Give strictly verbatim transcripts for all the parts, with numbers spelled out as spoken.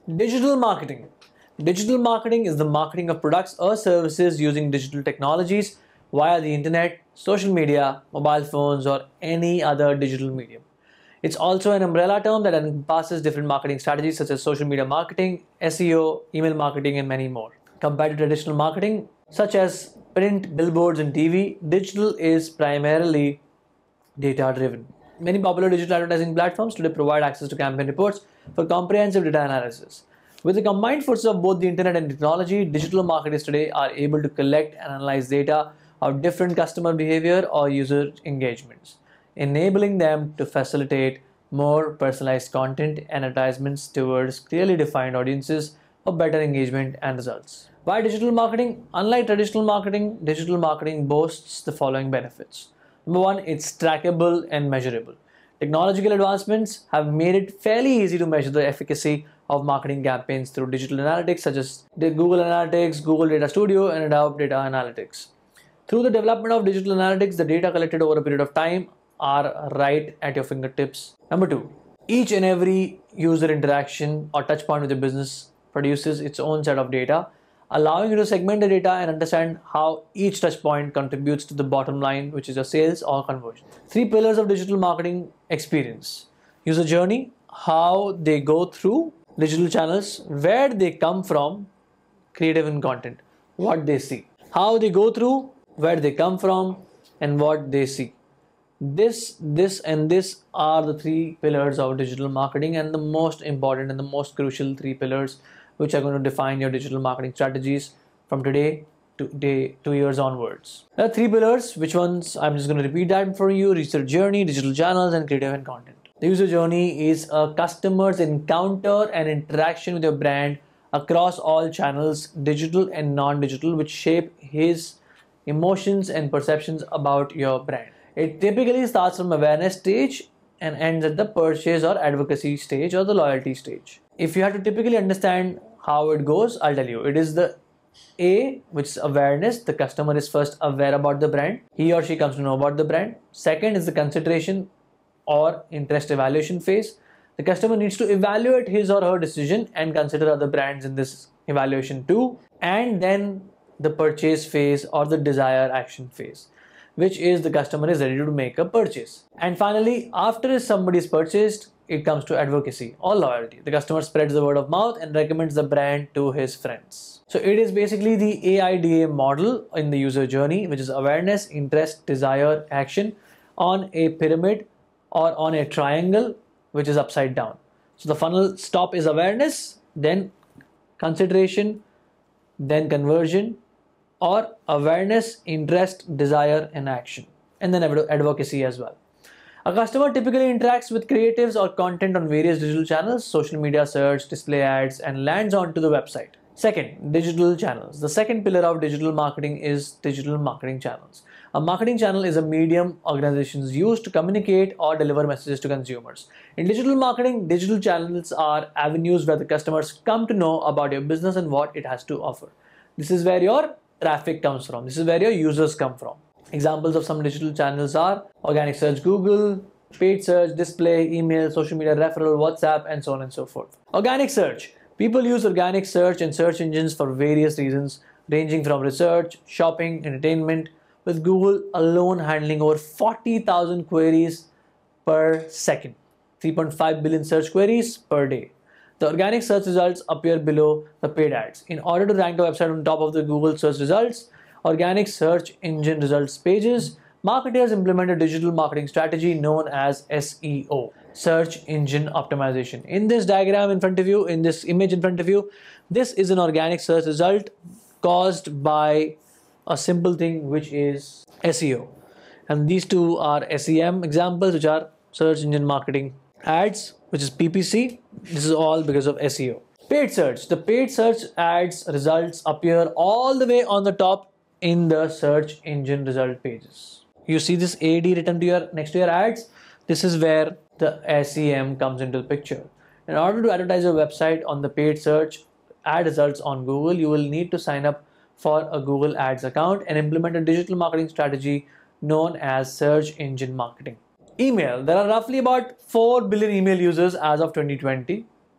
Digital marketing. Digital marketing is the marketing of products or services using digital technologies via the internet, social media, mobile phones, or any other digital medium. It's also an umbrella term that encompasses different marketing strategies such as social media marketing, S E O, email marketing, and many more. Compared to traditional marketing, such as print, billboards, and T V, digital is primarily data-driven. Many popular digital advertising platforms today provide access to campaign reports for comprehensive data analysis. With the combined forces of both the internet and technology, digital marketers today are able to collect and analyze data of different customer behavior or user engagements, enabling them to facilitate more personalized content and advertisements towards clearly defined audiences for better engagement and results. Why digital marketing? Unlike traditional marketing, digital marketing boasts the following benefits. Number one, it's trackable and measurable. Technological advancements have made it fairly easy to measure the efficacy of marketing campaigns through digital analytics such as the Google Analytics, Google Data Studio, and Adobe Data Analytics. Through the development of digital analytics, the data collected over a period of time are right at your fingertips. Number two, each and every user interaction or touch point with your business produces its own set of data, allowing you to segment the data and understand how each touch point contributes to the bottom line, which is your sales or conversion. Three pillars of digital marketing experience. User journey, how they go through digital channels, where they come from, creative and content, what they see. How they go through, where they come from, and what they see. This, this, and this are the three pillars of digital marketing, and the most important and the most crucial three pillars which are going to define your digital marketing strategies from today to day two years onwards. There are three pillars, which ones I'm just going to repeat that for you: research journey, digital channels, and creative and content. The user journey is a customer's encounter and interaction with your brand across all channels, digital and non-digital, which shape his emotions and perceptions about your brand. It typically starts from awareness stage and ends at the purchase or advocacy stage or the loyalty stage. If you have to typically understand how it goes, I'll tell you. It is the A, which is awareness. The customer is first aware about the brand. He or she comes to know about the brand. Second is the consideration or interest evaluation phase. The customer needs to evaluate his or her decision and consider other brands in this evaluation too. And then the purchase phase or the desire action phase, which is the customer is ready to make a purchase. And finally, after somebody is purchased, it comes to advocacy or loyalty. The customer spreads the word of mouth and recommends the brand to his friends. So it is basically the A I D A model in the user journey, which is awareness, interest, desire, action on a pyramid or on a triangle, which is upside down. So the funnel stop is awareness, then consideration, then conversion, or awareness, interest, desire, and action, and then advocacy as well. A customer typically interacts with creatives or content on various digital channels, social media, search, display ads, and lands onto the website. Second, digital channels. The second pillar of digital marketing is digital marketing channels. A marketing channel is a medium organizations use to communicate or deliver messages to consumers. In digital marketing, digital channels are avenues where the customers come to know about your business and what it has to offer. This is where your traffic comes from. This is where your users come from. Examples of some digital channels are organic search, Google, paid search, display, email, social media referral, WhatsApp, and so on and so forth. Organic search. People use organic search and search engines for various reasons, ranging from research, shopping, entertainment, with Google alone handling over forty thousand queries per second, three point five billion search queries per day. The organic search results appear below the paid ads. In order to rank the website on top of the Google search results, organic search engine results pages, marketers implement a digital marketing strategy known as S E O, search engine optimization. In this diagram in front of you, in this image in front of you, this is an organic search result caused by a simple thing, which is S E O. And these two are S E M examples, which are search engine marketing ads, which is P P C. This is all because of S E O. Paid search. The paid search ads results appear all the way on the top in the search engine result pages. You see this A D written to your next to your ads. This is where the S E M comes into the picture. In order to advertise your website on the paid search ad results on Google, you will need to sign up for a Google Ads account and implement a digital marketing strategy known as search engine marketing. Email. There are roughly about four billion email users as of twenty twenty.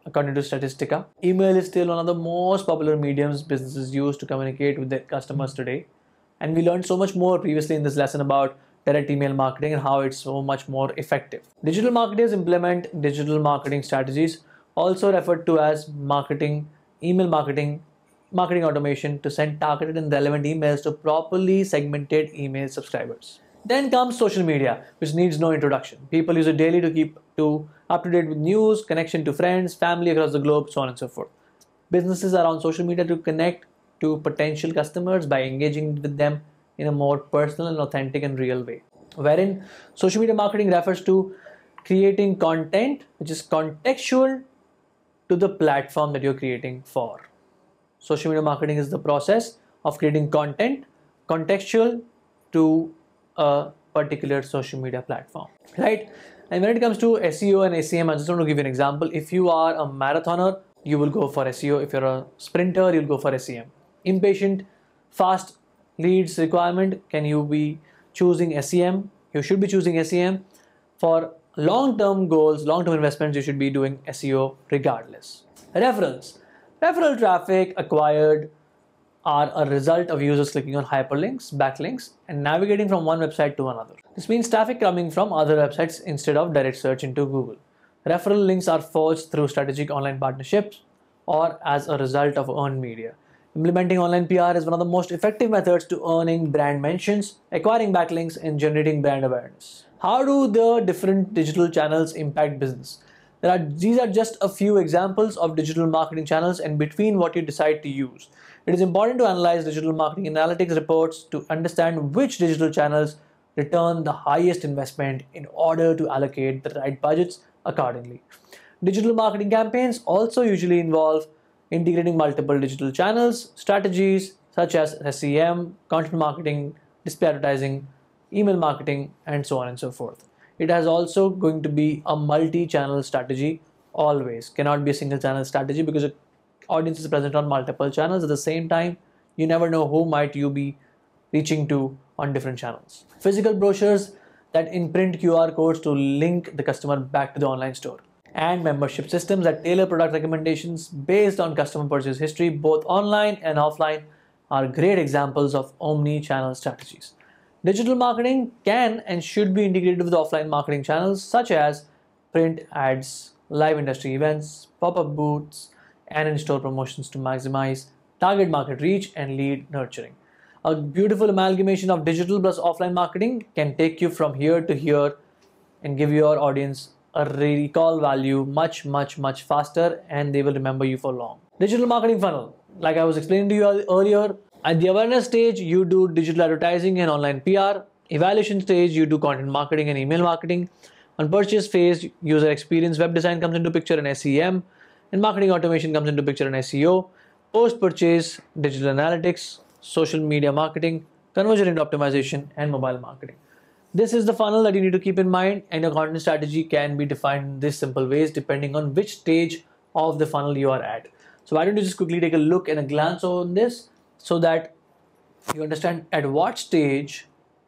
according to Statistica. Email is still one of the most popular mediums businesses use to communicate with their customers today. And we learned so much more previously in this lesson about direct email marketing and how it's so much more effective. Digital marketers implement digital marketing strategies, also referred to as marketing, email marketing, marketing automation, to send targeted and relevant emails to properly segmented email subscribers. Then comes social media, which needs no introduction. People use it daily to keep to up to date with news, connection to friends, family across the globe, so on and so forth. Businesses are on social media to connect to potential customers by engaging with them in a more personal and authentic and real way. Wherein social media marketing refers to creating content which is contextual to the platform that you're creating for. Social media marketing is the process of creating content contextual to a particular social media platform, right? And when it comes to S E O and S E M, I just want to give you an example. If you are a marathoner, you will go for S E O. If you're a sprinter, you'll go for S E M. Impatient, fast leads requirement, can you be choosing S E M? You should be choosing S E M. For long-term goals, long-term investments, you should be doing S E O regardless. Referrals. Referral traffic acquired are a result of users clicking on hyperlinks, backlinks, and navigating from one website to another. This means traffic coming from other websites instead of direct search into Google. Referral links are forged through strategic online partnerships or as a result of earned media. Implementing online P R is one of the most effective methods to earning brand mentions, acquiring backlinks, and generating brand awareness. How do the different digital channels impact business? There are, these are just a few examples of digital marketing channels and between what you decide to use. It is important to analyze digital marketing analytics reports to understand which digital channels return the highest investment in order to allocate the right budgets accordingly. Digital marketing campaigns also usually involve integrating multiple digital channels, strategies such as S E M, content marketing, display advertising, email marketing, and so on and so forth. It has also going to be a multi-channel strategy always. Cannot be a single channel strategy because the audience is present on multiple channels. At the same time, you never know who might you be reaching to on different channels. Physical brochures that imprint Q R codes to link the customer back to the online store. And membership systems that tailor product recommendations based on customer purchase history, both online and offline, are great examples of omni-channel strategies. Digital marketing can and should be integrated with offline marketing channels such as print ads, live industry events, pop-up booths, and in-store promotions to maximize target market reach and lead nurturing. A beautiful amalgamation of digital plus offline marketing can take you from here to here and give your audience a recall value much, much, much faster, and they will remember you for long. Digital marketing funnel. Like I was explaining to you earlier, at the awareness stage, you do digital advertising and online P R. Evaluation stage, you do content marketing and email marketing. On purchase phase, user experience, web design comes into picture and S E M. And marketing automation comes into picture and S E O. Post-purchase, digital analytics, social media marketing, conversion rate optimization, and mobile marketing. This is the funnel that you need to keep in mind, and your content strategy can be defined in this simple ways depending on which stage of the funnel you are at. So why don't you just quickly take a look and a glance on this so that you understand at what stage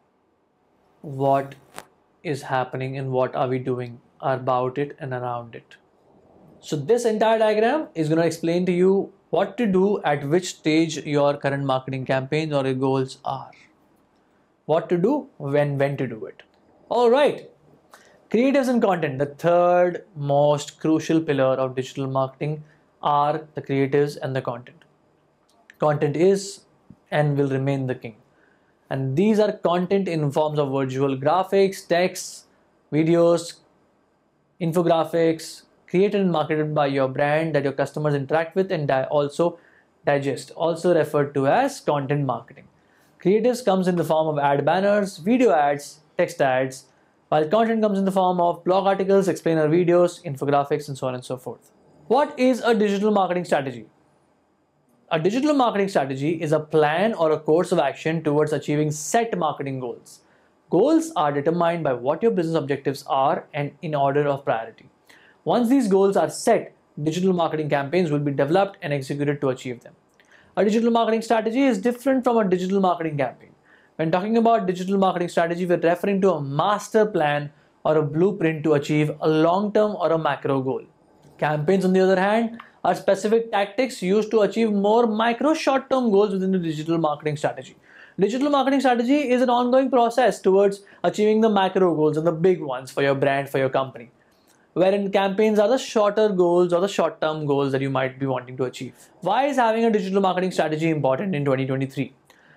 what is happening and what are we doing about it and around it. So this entire diagram is going to explain to you what to do at which stage your current marketing campaigns or your goals are. What to do, when, when to do it. All right. Creatives and content, the third most crucial pillar of digital marketing, are the creatives and the content. Content is and will remain the king. And these are content in forms of visual graphics, text, videos, infographics, created and marketed by your brand that your customers interact with and di- also digest, also referred to as content marketing. Creatives comes in the form of ad banners, video ads, text ads, while content comes in the form of blog articles, explainer videos, infographics, and so on and so forth. What is a digital marketing strategy? A digital marketing strategy is a plan or a course of action towards achieving set marketing goals. Goals are determined by what your business objectives are and in order of priority. Once these goals are set, digital marketing campaigns will be developed and executed to achieve them. A digital marketing strategy is different from a digital marketing campaign. When talking about digital marketing strategy, we're referring to a master plan or a blueprint to achieve a long-term or a macro goal. Campaigns, on the other hand, are specific tactics used to achieve more micro short-term goals within the digital marketing strategy. Digital marketing strategy is an ongoing process towards achieving the macro goals and the big ones for your brand, for your company, wherein campaigns are the shorter goals or the short-term goals that you might be wanting to achieve. Why is having a digital marketing strategy important in twenty twenty-three?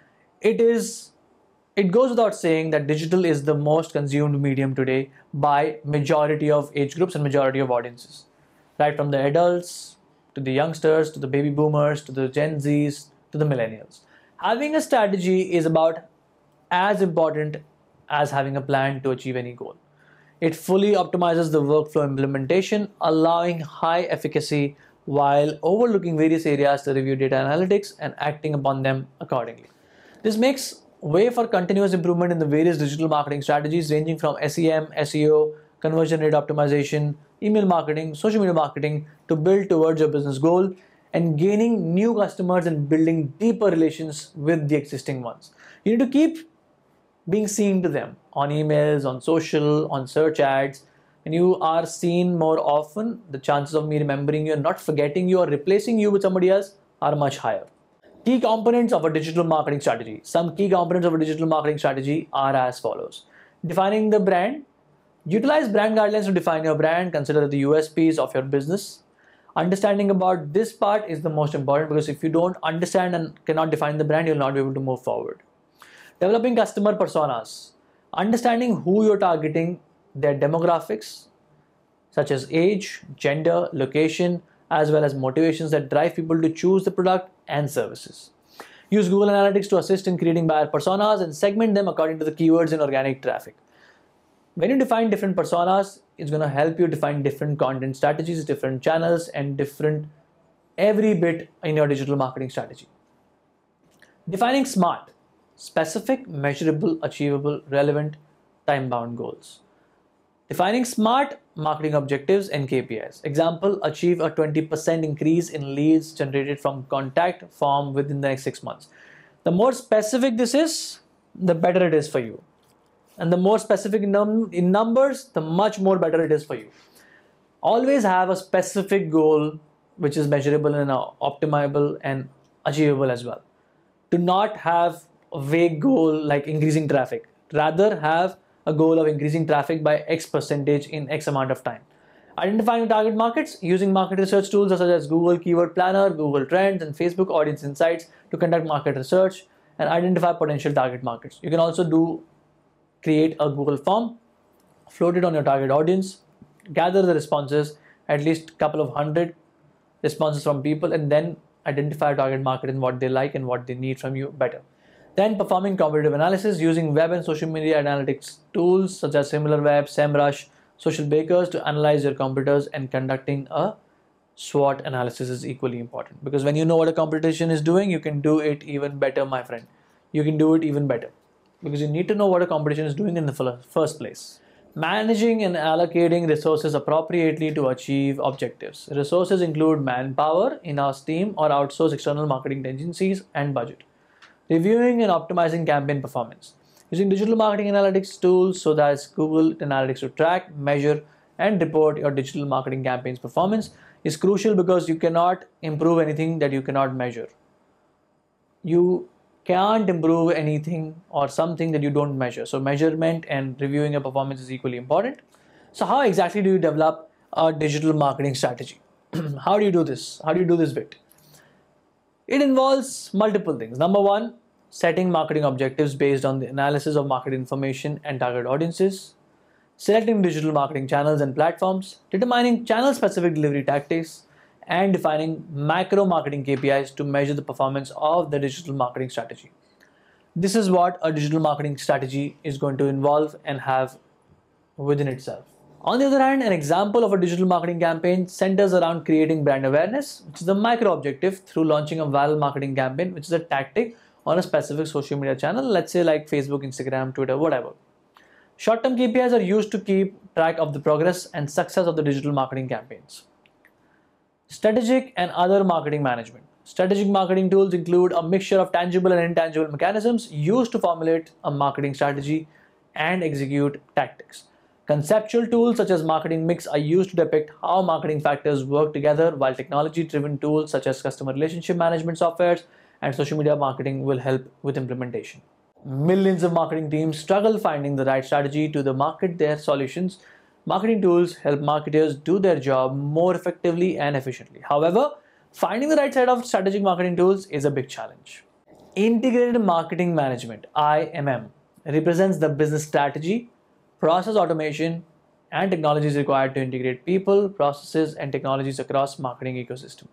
It is, it goes without saying that digital is the most consumed medium today by majority of age groups and majority of audiences, right from the adults to the youngsters to the baby boomers to the Gen Zs to the millennials. Having a strategy is about as important as having a plan to achieve any goal. It fully optimizes the workflow implementation, allowing high efficacy while overlooking various areas to review data analytics and acting upon them accordingly. This makes way for continuous improvement in the various digital marketing strategies ranging from S E M, S E O, conversion rate optimization, email marketing, social media marketing to build towards your business goal and gaining new customers and building deeper relations with the existing ones. You need to keep being seen to them on emails, on social, on search ads. When you are seen more often, the chances of me remembering you and not forgetting you or replacing you with somebody else are much higher. Key components of a digital marketing strategy. Some key components of a digital marketing strategy are as follows. Defining the brand. Utilize brand guidelines to define your brand. Consider the U S Ps of your business. Understanding about this part is the most important, because if you don't understand and cannot define the brand, you'll not be able to move forward. Developing customer personas. Understanding who you're targeting, their demographics, such as age, gender, location, as well as motivations that drive people to choose the product and services. Use Google Analytics to assist in creating buyer personas and segment them according to the keywords in organic traffic. When you define different personas, it's going to help you define different content strategies, different channels, and different every bit in your digital marketing strategy. Defining SMART. Specific, measurable, achievable, relevant, time-bound goals. Defining SMART marketing objectives and K P Is. Example, achieve a twenty percent increase in leads generated from contact form within the next six months. The more specific this is, the better it is for you. And the more specific in, num in numbers, the much more better it is for you. Always have a specific goal which is measurable and optimizable and achievable as well. Do not have a vague goal like increasing traffic. Rather have a goal of increasing traffic by X percentage in X amount of time. Identifying target markets using market research tools such as Google Keyword Planner, Google Trends, and Facebook Audience Insights to conduct market research and identify potential target markets. You can also do create a Google form, float it on your target audience, gather the responses, at least a couple of hundred responses from people, and then identify a target market and what they like and what they need from you better. Then performing competitive analysis using web and social media analytics tools such as SimilarWeb, SEMrush, Social Bakers to analyze your competitors, and conducting a SWOT analysis is equally important, because when you know what a competition is doing, you can do it even better, my friend. You can do it even better because you need to know what a competition is doing in the first place. Managing and allocating resources appropriately to achieve objectives. Resources include manpower, in-house team, or outsource external marketing agencies, and budget. Reviewing and optimizing campaign performance. Using digital marketing analytics tools so that Google Analytics to track, measure, and report your digital marketing campaigns performance is crucial, because you cannot improve anything that you cannot measure. You can't improve anything or something that you don't measure. So measurement and reviewing your performance is equally important. So how exactly do you develop a digital marketing strategy? How do you do this? How do you do this bit? It involves multiple things. Number one, setting marketing objectives based on the analysis of market information and target audiences. Selecting digital marketing channels and platforms. Determining channel-specific delivery tactics. And defining macro marketing K P Is to measure the performance of the digital marketing strategy. This is what a digital marketing strategy is going to involve and have within itself. On the other hand, an example of a digital marketing campaign centers around creating brand awareness, which is the micro objective, through launching a viral marketing campaign, which is a tactic on a specific social media channel, let's say like Facebook, Instagram, Twitter, whatever. Short-term K P Is are used to keep track of the progress and success of the digital marketing campaigns. Strategic and other marketing management. Strategic marketing tools include a mixture of tangible and intangible mechanisms used to formulate a marketing strategy and execute tactics. Conceptual tools such as marketing mix are used to depict how marketing factors work together, while technology-driven tools such as customer relationship management softwares and social media marketing will help with implementation. Millions of marketing teams struggle finding the right strategy to the market their solutions. Marketing tools help marketers do their job more effectively and efficiently. However, finding the right set of strategic marketing tools is a big challenge. Integrated Marketing Management (I M M) represents the business strategy, process automation, and technologies required to integrate people, processes, and technologies across marketing ecosystem.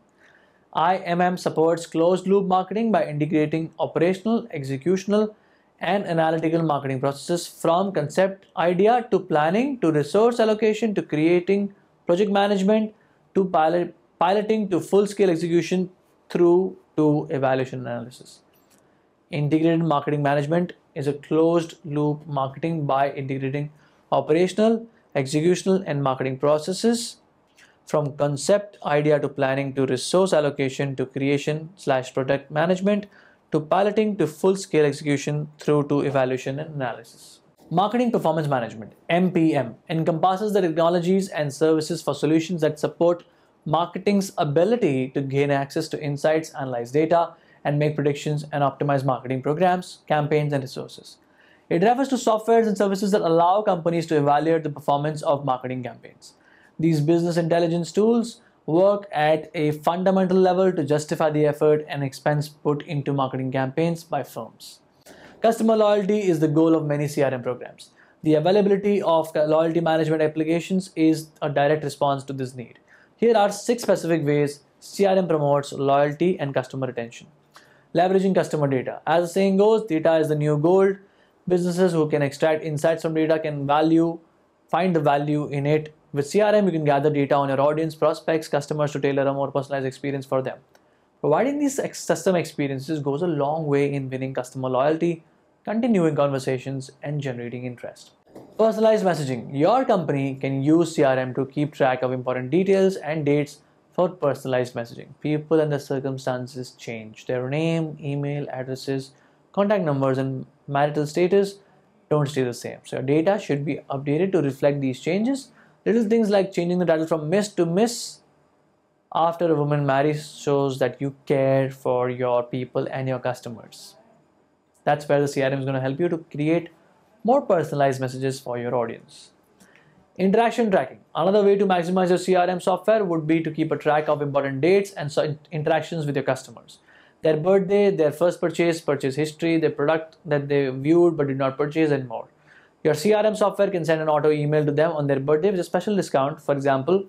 I M M supports closed-loop marketing by integrating operational, executional, and analytical marketing processes from concept idea to planning to resource allocation to creating project management to pilot, piloting to full-scale execution through to evaluation analysis. Integrated marketing management is a closed-loop marketing by integrating operational, executional, and marketing processes from concept idea to planning to resource allocation to creation slash product management to piloting to full-scale execution through to evaluation and analysis. Marketing Performance Management (M P M) encompasses the technologies and services for solutions that support marketing's ability to gain access to insights, analyze data, and make predictions and optimize marketing programs, campaigns, and resources. It refers to softwares and services that allow companies to evaluate the performance of marketing campaigns. These business intelligence tools work at a fundamental level to justify the effort and expense put into marketing campaigns by firms. Customer loyalty is the goal of many C R M programs. The availability of loyalty management applications is a direct response to this need. Here are six specific ways C R M promotes loyalty and customer retention. Leveraging customer data. As the saying goes, data is the new gold. Businesses who can extract insights from data can value, find the value in it. With C R M, you can gather data on your audience, prospects, customers to tailor a more personalized experience for them. Providing these custom experiences goes a long way in winning customer loyalty, continuing conversations, and generating interest. Personalized messaging. Your company can use C R M to keep track of important details and dates for personalized messaging. People and their circumstances change. Their name, email, addresses, contact numbers, and marital status don't stay the same. So your data should be updated to reflect these changes. Little things like changing the title from Miss to Miss after a woman marries shows that you care for your people and your customers. That's where the C R M is going to help you to create more personalized messages for your audience. Interaction tracking. Another way to maximize your C R M software would be to keep a track of important dates and interactions with your customers. Their birthday, their first purchase, purchase history, their product that they viewed but did not purchase, and more. Your C R M software can send an auto email to them on their birthday with a special discount. For example,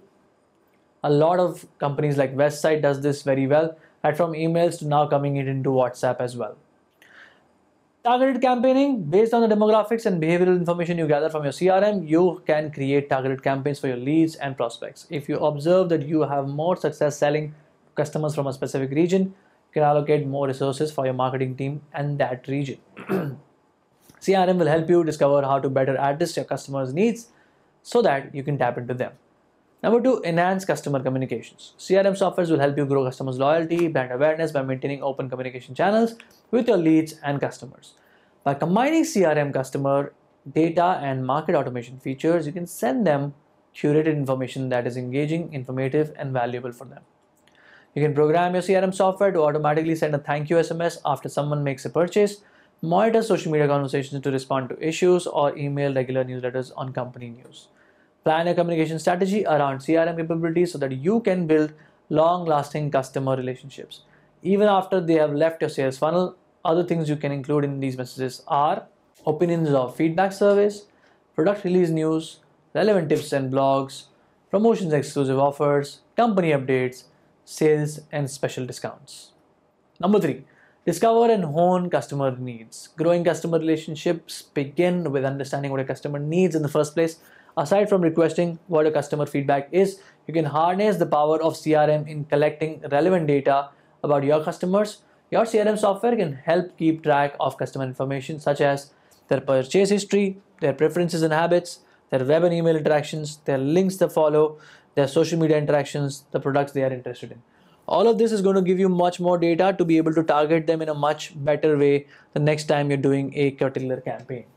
a lot of companies like Westside does this very well, right from emails to now coming it into WhatsApp as well. Targeted campaigning. Based on the demographics and behavioral information you gather from your C R M, you can create targeted campaigns for your leads and prospects. If you observe that you have more success selling customers from a specific region, you can allocate more resources for your marketing team and that region. C R M will help you discover how to better address your customers' needs so that you can tap into them. Number two, enhance customer communications. C R M softwares will help you grow customers' loyalty, brand awareness by maintaining open communication channels with your leads and customers. By combining C R M customer data and market automation features, you can send them curated information that is engaging, informative, and valuable for them. You can program your C R M software to automatically send a thank you S M S after someone makes a purchase, monitor social media conversations to respond to issues, or email regular newsletters on company news. Plan your communication strategy around C R M capabilities so that you can build long-lasting customer relationships. Even after they have left your sales funnel, other things you can include in these messages are opinions or feedback surveys, product release news, relevant tips and blogs, promotions, exclusive offers, company updates, sales, and special discounts. Number three, discover and hone customer needs. Growing customer relationships begin with understanding what a customer needs in the first place. Aside from requesting what a customer feedback is, you can harness the power of C R M in collecting relevant data about your customers. Your C R M software can help keep track of customer information such as their purchase history, their preferences and habits, their web and email interactions, their links they follow, their social media interactions, the products they are interested in. All of this is going to give you much more data to be able to target them in a much better way the next time you're doing a particular campaign.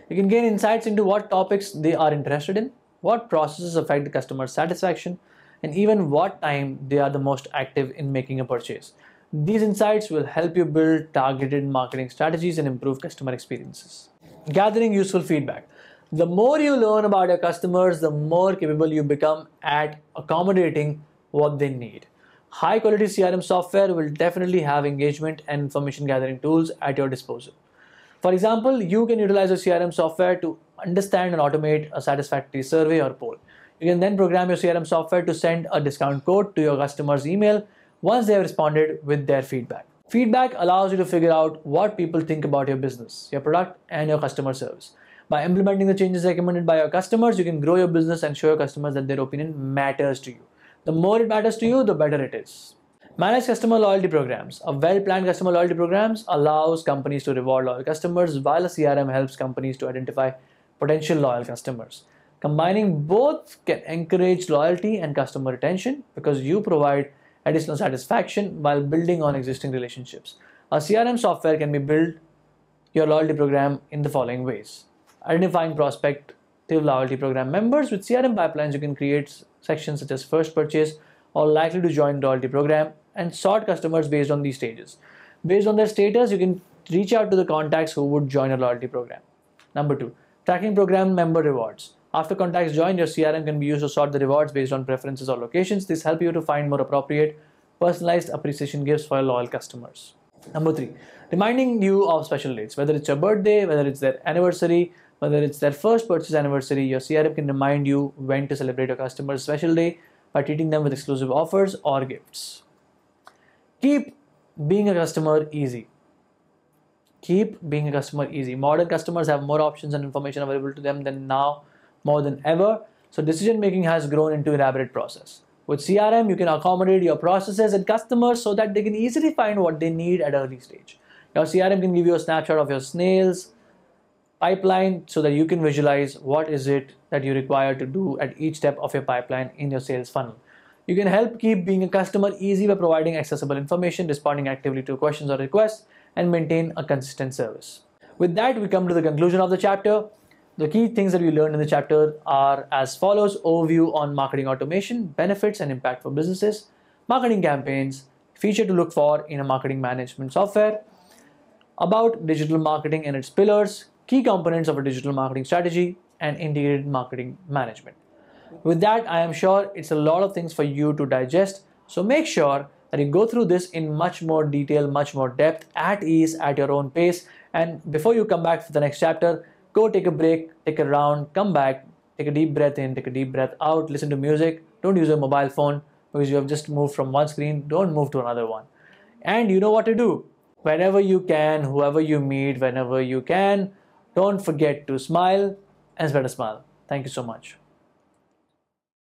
You can gain insights into what topics they are interested in, what processes affect the customer satisfaction, and even what time they are the most active in making a purchase. These insights will help you build targeted marketing strategies and improve customer experiences. Gathering useful feedback. The more you learn about your customers, the more capable you become at accommodating what they need. High quality C R M software will definitely have engagement and information gathering tools at your disposal. For example, you can utilize your C R M software to understand and automate a satisfactory survey or poll. You can then program your C R M software to send a discount code to your customer's email once they have responded with their feedback. Feedback allows you to figure out what people think about your business, your product, and your customer service. By implementing the changes recommended by your customers, you can grow your business and show your customers that their opinion matters to you. The more it matters to you, the better it is. Manage customer loyalty programs. A well-planned customer loyalty programs allows companies to reward loyal customers, while a C R M helps companies to identify potential loyal customers. Combining both can encourage loyalty and customer retention because you provide additional satisfaction while building on existing relationships. A C R M software can be built your loyalty program in the following ways. Identifying prospective loyalty program members. With C R M pipelines, you can create sections such as first purchase or likely to join the loyalty program and sort customers based on these stages. Based on their status, you can reach out to the contacts who would join a loyalty program. Number two, tracking program member rewards. After contacts join, your C R M can be used to sort the rewards based on preferences or locations. This helps you to find more appropriate, personalized appreciation gifts for your loyal customers. Number three, reminding you of special dates. Whether it's your birthday, whether it's their anniversary, whether it's their first purchase anniversary, your C R M can remind you when to celebrate your customer's special day by treating them with exclusive offers or gifts. Keep being a customer easy. Keep being a customer easy. Modern customers have more options and information available to them than now, more than ever. So decision making has grown into an elaborate process. With C R M, you can accommodate your processes and customers so that they can easily find what they need at an early stage. Your C R M can give you a snapshot of your snails pipeline so that you can visualize what is it that you require to do at each step of your pipeline in your sales funnel. You can help keep being a customer easy by providing accessible information, responding actively to questions or requests, and maintain a consistent service. With that, we come to the conclusion of the chapter. The key things that we learned in the chapter are as follows: overview on marketing automation, benefits and impact for businesses, marketing campaigns, feature to look for in a marketing management software, about digital marketing and its pillars, key components of a digital marketing strategy, and integrated marketing management. With that, I am sure it's a lot of things for you to digest. So make sure that you go through this in much more detail, much more depth, at ease, at your own pace. And before you come back for the next chapter, go take a break, take a round, come back, take a deep breath in, take a deep breath out, listen to music. Don't use a mobile phone because you have just moved from one screen. Don't move to another one. And you know what to do. Whenever you can, whoever you meet, whenever you can, don't forget to smile and spread a smile. Thank you so much.